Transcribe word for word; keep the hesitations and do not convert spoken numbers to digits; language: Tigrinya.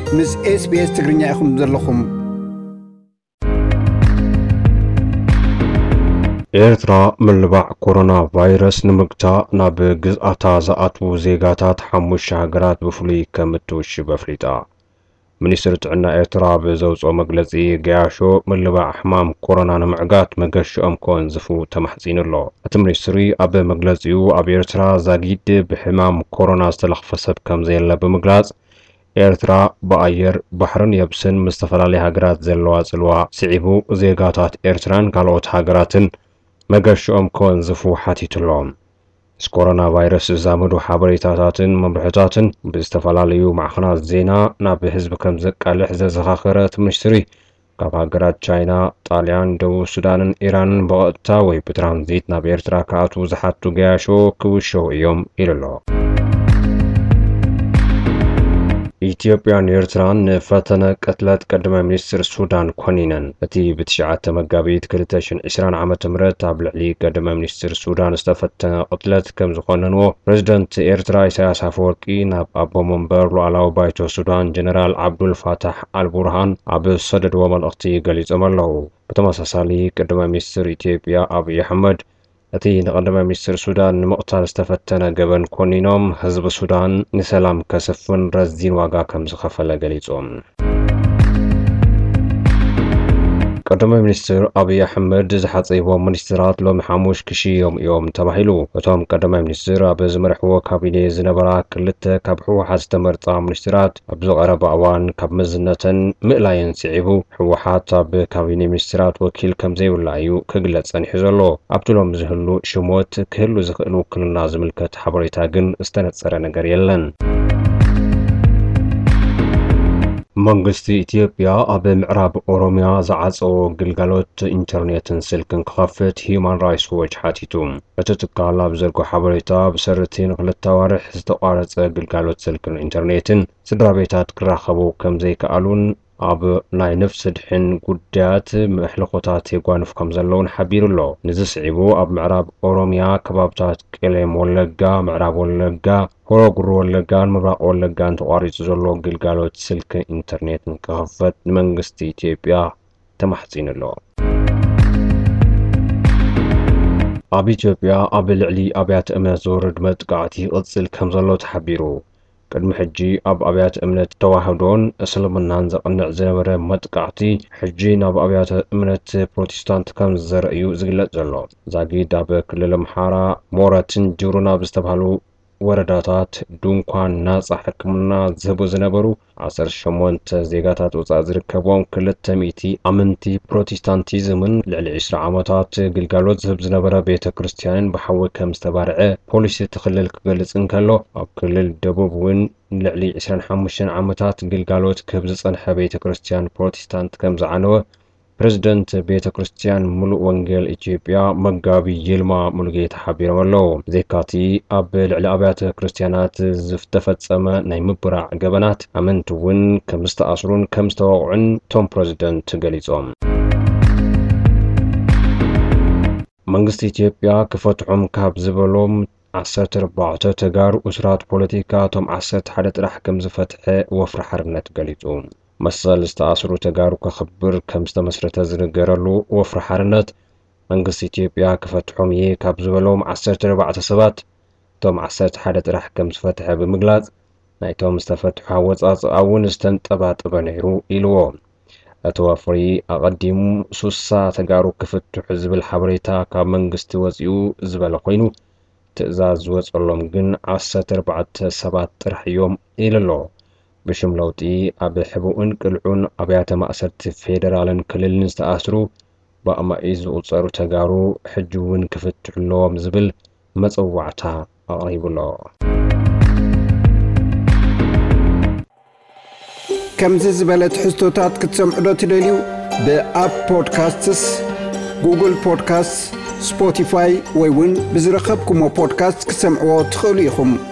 ምስ ኤስ ቢ ኤስ ትግርኛ ኢኹም ዘለኹም ኤርትራ ምልባዕ ኮሮና ቫይረስ ንምግታ ናብ ግዝኣታ ዝኣትዉ ዜጋታት ሓሙሽተ ሃገራት ብፍሉይ ከም እትውሽብ ኣፍሊጣ ሚኒስትሪ ጥዕና ኤርትራ ብዘውፅኦ መግለጺ ገያሾ ምልባዕ ሕማም ኮሮና ንምዕጋት መገሽኦም ከወንዝፉ ተማሕጺኑ ኣሎ። እቲ ሚኒስትሪ ኣብ መግለጺኡ ኣብ ኤርትራ ዛጊድ ብሕማም ኮሮና ዝተለኽፈ ሰብ ከም ዘየለ ብምግላጽ ኤርትራ ብኣየር ባሕርን የብስን ምስ ዝተፈላለዩ ሃገራት ዘለዋ ጽልዋ ስዒቡ ዜጋታት ኤርትራን ካልኦት ሃገራትን መገሽኦም ከወንዝፉ ሓቲቱሎም። ኮሮና ቫይረስ ዛመዱ ሓበሬታታትን መምርሕታትን ብዝተፈላለዩ ማዕኸናት ዜና ናብ ህዝቢ ከም ዘቃልሕ ዘዘኻኸረ እቲ ሚኒስትሪ ካብ ሃገራት ቻይና፣ ጣልያን፣ ደቡብ ሱዳንን ኢራንን ብቐጥታ ወይ ብትራንዚት ናብ ኤርትራ ክኣትዉ ዝሓቱ ገያሾ ክውሽው እዮም ኢሉ ኣሎ። ኢትዮጵያን ኤርትራን ፈተነ ቅትለት ቀዳማይ ሚኒስትር ሱዳን ኮኒነን እቲ ብትሽዓተ መጋቢት ክልተ ሽሕን ዒስራን ዓመተ ምህረት ኣብ ልዕሊ ቀዳማይ ሚኒስትር ሱዳን ዝተፈተነ ቅትለት ከም ዝኾነንዎ ፕሬዝደንት ኤርትራ ኢሳያስ ኣፈወርቂ ናብ ኣቦ መንበር ሉዓላዊ ባይቶ ሱዳን ጀነራል ዓብዱል ፋታሕ አልቡርሃን ኣብ ሰደድዎ መልእኽቲ ገሊጾም ኣለዉ። ብተመሳሳሊ ቀዳማይ ሚኒስትር ኢትዮጵያ አብይ አሕመድ እቲ ንቀዳማይ ሚኒስትር ሱዳን ንምቕታል ዝተፈተነ ገበን ኮኒኖም ህዝቢ ሱዳን ንሰላም ከሰፍን ረዚን ዋጋ ከም ዝኸፈለ ገሊጾም። ቀዳማይ ሚኒስትር አብይ አሕመድ ዝሓፀይቦም ሚኒስትራት ሎሚ ሓሙሽ ክሽዮም እዮም ተባሂሉ። እቶም ቀዳማይ ሚኒስትር ኣብ ዝመርሕዎ ካቢኔ ዝነበራ ክልተ ካብ ሕወሓት ዝተመርፃ ሚኒስትራት ኣብ ዝቐረበ እዋን ካብ መዝነተን ምእላየን ስዒቡ ሕወሓት ኣብ ካቢኔ ሚኒስትራት ወኪል ከም ዘይብላ እዩ ክግለጽ ጸኒሑ ዘሎ። ኣብቲ ሎም ዝህሉ ሽሞት ክህሉ ዝኽእል ውክልና ዝምልከት ሓበሬታ ግን ዝተነጸረ ነገር የለን። መንግስቲ ኢትዮጵያ ኣብ ምዕራብ ኦሮሚያ ዝዓፀዎ ግልጋሎት ኢንተርኔትን ስልክን ክኸፍት ሂዩማን ራይትስ ዎች ሓቲቱ። እቲ ትካል ኣብ ዘርጎ ሓበሬታ ብሰርቲ ንኽልተ ኣዋርሕ ዝተቋረፀ ግልጋሎት ስልክን ኢንተርኔትን ስድራ ቤታት ክራኸቡ ከም ዘይከኣሉን ኣብ ናይ ነፍሲ ድሕን ጉዳያት ምሕልኾታት የጓንፍ ከም ዘለውን ሓቢሩ ኣሎ። ንዚ ስዒቡ ኣብ ምዕራብ ኦሮሚያ ከባብታት ቄለም ወለጋ፣ ምዕራብ ወለጋ፣ ሆሮ ጉሩ ወለጋን ምብራቕ ወለጋን ተቋሪፁ ዘሎ ግልጋሎት ስልክ ኢንተርኔትን ክኸፍት ንመንግስቲ ኢትዮጵያ ተማሕፂኑ ኣሎ። ኣብ ኢትዮጵያ ኣብ ልዕሊ ኣብያተ እምነት ዝወርድ መጥቃዕቲ ይቕፅል ከም ዘሎ ተሓቢሩ። ቅድሚ ሕጂ ኣብ ኣብያተ እምነት ተዋህዶን እስልምናን ዘቕንዕ ዝነበረ መጥቃዕቲ ሕጂ ናብ ኣብያተ እምነት ፕሮቴስታንት ከም ዝዘርአ እዩ ዝግለጽ ዘሎ። ዛጊድ ኣብ ክልል ኣምሓራ ሞረትን ጅሩና ብዝተባሃሉ ወረዳታት ድንኳን ናጻ ሕክምና ዝህቡ ዝነበሩ ዓሰርተ ሸሞንተ ዜጋታት ወጻእ ዝርከቦም ክልተ ሚእቲ ኣመንቲ ፕሮቴስታንቲዝምን ልዕሊ ዒስራ ዓመታት ግልጋሎት ዝህብ ዝነበረ ቤተ ክርስቲያንን ብሓዊ ከም ዝተባርዐ ፖሊስ እቲ ክልል ክገልጽ እንከሎ ኣብ ክልል ደቡብ እውን ልዕሊ ዒስራን ሓሙሽተን ዓመታት ግልጋሎት ክህብ ዝጸንሐ ቤተ ክርስቲያን ፕሮቴስታንት ከም ዝዓነወ ፕሬዝደንት ቤተ ክርስቲያን ሙሉእ ወንጌል ኢትዮጵያ መጋቢ ይልማ ሙሉጌታ ሓቢሮም ኣለዉ። ዜካቲ ኣብ ልዕሊ ኣብያተ ክርስቲያናት ዝተፈጸመ ናይ ምብራዕ ገበናት ኣመንቲ እውን ከም ዝተኣስሩን ከም ዝተወቕዑን ቶም ፕሬዝደንት ገሊጾም። መንግስቲ ኢትዮጵያ ክፈትሖም ካብ ዝበሎም ዓሰርተ ኣርባዕተ ተጋሩ እስራት ፖለቲካ እቶም ዓሰርተ ሓደ ጥራሕ ከም ዝፈትሐ ወፍሪ ሓርነት ገሊጹ። መሰል ዝተኣስሩ ተጋሩ ከኽብር ከም ዝተመስረተ ዝነገረሉ ወፍሪ ሓርነት መንግስቲ ኢትዮጵያ ክፈትሖም እየ ካብ ዝበሎም ዓሰርተ ኣርባዕተ ሰባት እቶም ዓሰርተ ሓደ ጥራሕ ከም ዝፈትሐ ብምግላጽ ናይቶም ዝተፈትሑ ኣወጻጽኣ እውን ዝተንጠባጠበ ነይሩ ኢልዎ። እቲ ወፍሪ ኣቐዲሙ ሱሳ ተጋሩ ክፍትሑ ዝብል ሓበሬታ ካብ መንግስቲ ወፂኡ ዝበለ ኮይኑ ትእዛዝ ዝወጸሎም ግን ዓሰርተ ኣርባዕተ ሰባት ጥራሕ እዮም ኢሉ ኣሎ። ብሽም ለውጢ ኣብ ሕቡእን ቅልዑን ኣብያተ ማእሰርቲ ፌደራልን ክልልን ዝተኣስሩ ብኣማኢዝ ዝቑጸሩ ተጋሩ ሕጂ እውን ክፍትሑ ኣለዎም ዝብል መፀዋዕታ ኣቕሪቡሎ። ከምዚ ዝበለ ትሕዝቶታት ክትሰምዑ ዶ ትደልዩ? ብኣፕ ፖድካስትስ፣ ጉግል ፖድካስት፣ ስፖቲፋይ ወይ እውን ብዝረኸብኩሞ ፖድካስት ክትሰምዕዎ ትኽእሉ ኢኹም።